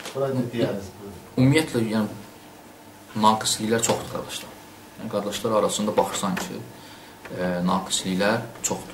Ümumiyyətlə, yəni, naqisliklər çoxdur, qardaşlar. Yəni, qardaşlar arasında baxırsan ki, naqisliklər çoxdur.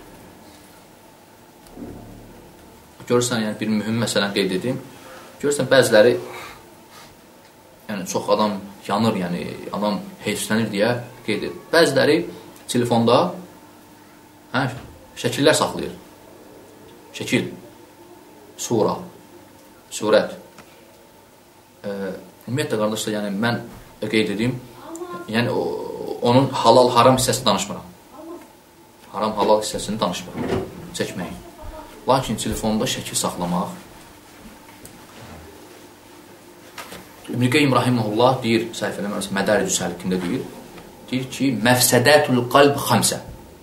Görürsən, yəni, bir mühüm məsələni qeyd edeyim. Görürsən, bəziləri, yəni, çox adam yanır, yəni, adam heyfslənir deyə qeyd edir. Bəziləri telefonda şəkillər saxlayır. Şəkil, sura, surət. Ümumiyyətlə, qardaşlar, yəni, mən qeyd edeyim, yəni, onun halal-haram hissəsini danışmıram. Haram-halal hissəsini danışmıram, çəkməyin. Lakin telefonda şəkil saxlamaq, İbn-i Qeym rahiməhullah deyir, səhifələ Mədəricü Səlikində deyir ki, məfsədətul qalb xamsə,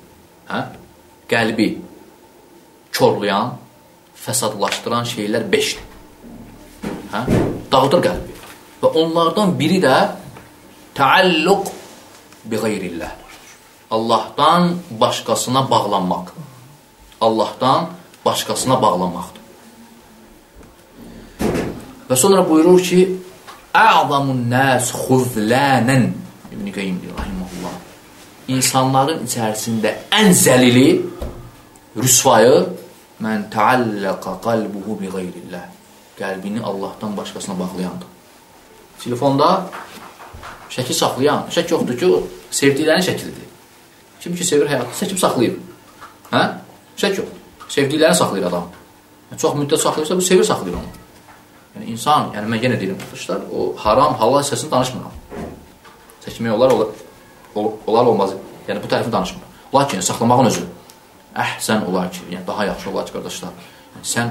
qəlbi körlayan, fəsadlaşdıran şeylər 5-dir. Dağıdır qəlbi. Və onlardan biri də təalluq bi qeyrillah. Allahdan başqasına bağlanmaq. Allahdan başqasına bağlanmaqdır. Və sonra buyurur ki, ə'zamun nəs xuzlənən, İbn-i Qeym deyir, rahiməhullah, insanların içərisində ən zəlili, rüsvayı, mən təalləqa qalbuhu bi qeyrillah, qəlbini Allahdan başqasına bağlayandır. Telefonda şəkil saxlayan, şək yoxdur ki, sevdiklərinin şəkilidir. Kim ki, sevir həyatı, çəkib saxlayır. Şək yoxdur. Sevdiklərini saxlayır adam. Çox müddət saxlayırsa, bu sevir saxlayır onu. Yəni, insan, yəni mən yenə deyirəm, arkadaşlar, o haram, halal hissəsini danışmıram. Çəkmək olar olmaz, yəni bu tərəfini danışmıram. Lakin saxlamağın özü, əhsən olar ki, yəni daha yaxşı olar ki, qardaşlar, yəni, sən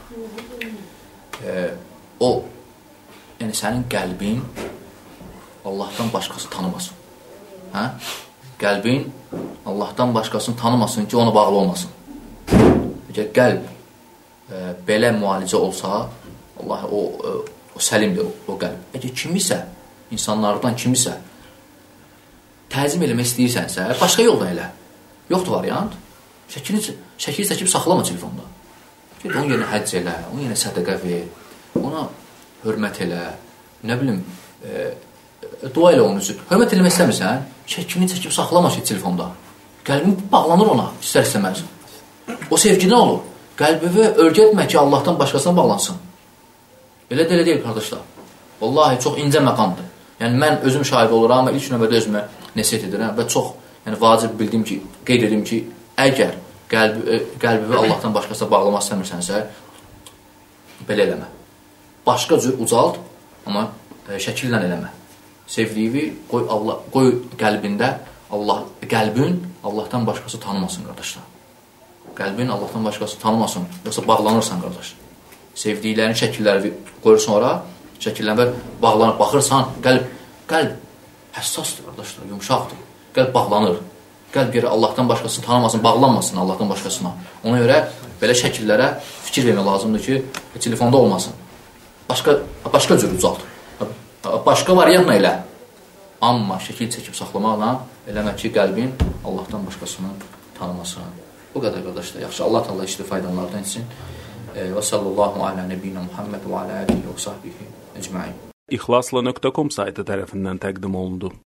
yəni sənin qəlbin Allahdan başqası tanımasın. Qəlbin Allahdan başqasını tanımasın ki, ona bağlı olmasın. Əgər qəlb belə müalicə olsa, Allah, o səlimdir o qəlb. Əgər kimisə, insanlardan kimisə təzim eləmək istəyirsənsə, başqa yoldan elə. Yoxdur variant. Şəkil çəkib saxlama telefonda. Onun yerinə həcc elə, onun yerinə sədəqə ver, ona hörmət elə, nə bilim, dua elə onun üçün. Hörmət eləmək istəmirsən, şəkilini çəkib saxlama telefonda. Qəlbin bağlanır ona, istər-istəməz. O sevgi nə olur? Qəlbini örgə etmək ki, Allahdan başqasına bağlansın. Elə deyil, qardaşlar. Vallahi, çox incə məqamdır. Yəni, mən özüm şahid oluram, ilk növbədə özümə nəsiyyət edirəm və çox vacib bildiyim ki, qeyd edim ki, əgər qəlbini Allahdan başqasına bağlamaq istəmirsənsə, belə eləmə. Başqa cür ucalt, amma şəkillə eləmə. Sevdiyi qoy qəlbində, qəlbin Allahdan başqası tanımasın, qardaşlar. Qəlbin Allahdan başqası tanımasın, yoxsa bağlanırsan, qardaş. Sevdiklərin şəkilləri qoyursan ora, şəkillərə bağlanır, baxırsan, qəlb həssasdır, qardaşlar, yumşaqdır. Qəlb bağlanır. Qəlb görə Allahdan başqasını tanımasın, bağlanmasın Allahdan başqasına. Ona görə belə şəkillərə fikir vermək lazımdır ki, telefonda olmasın. Başqa cür uzalt. Başqa variantla elə. Amma şəkil çəkib saxlamaqla eləmək ki, qəlbin Allahdan başqasını tanımasın. Bu qədər, qardaşlar. Yaxşı, Allah Teala işli faydalardan etsin. Və sallallahu alə nəbiyyina Muhammed və alə alihi və sahbihi ecmaîn. İxlasla.com saytı tərəfindən təqdim olundu.